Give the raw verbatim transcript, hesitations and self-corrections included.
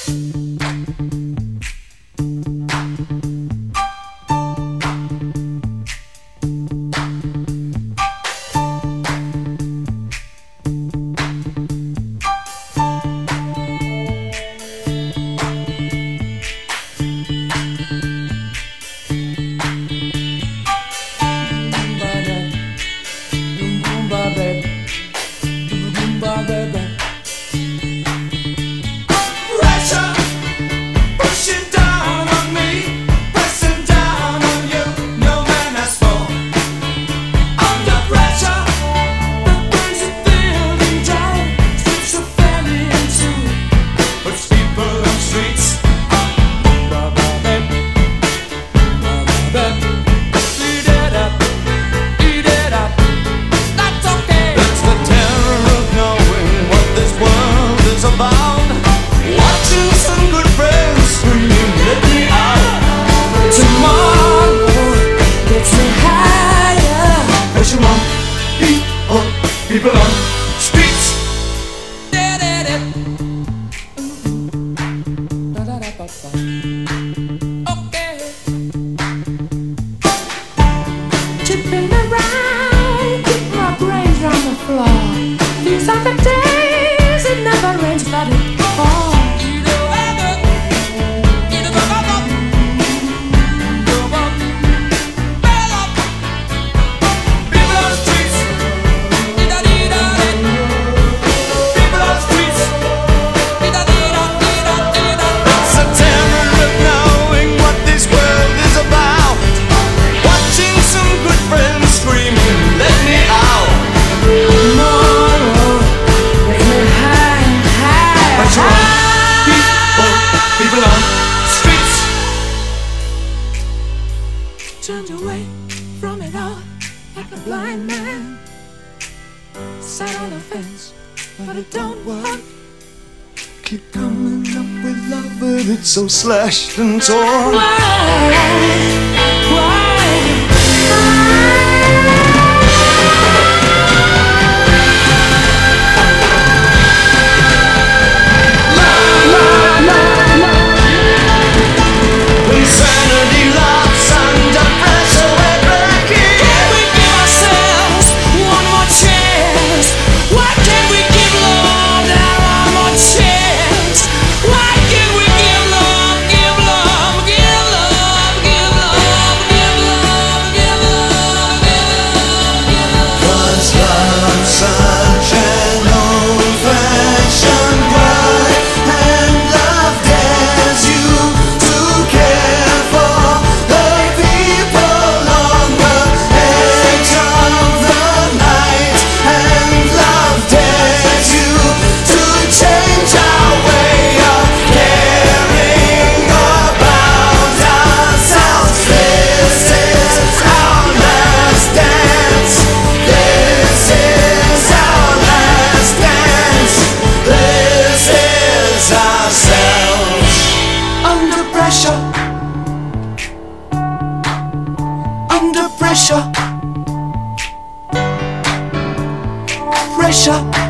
People on streets. Okay. Chipping around, keep my brains on the floor. These are the days it never rains, but it falls. Turned away from it all like a blind man. Sat on the fence, but it don't work. Keep coming up with love, but it's so slashed and torn. Why? Why? Under pressure, pressure.